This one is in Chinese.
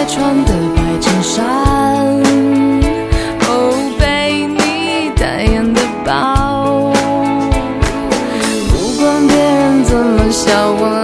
穿的白衬衫，被你代言的包，不管别人怎么笑我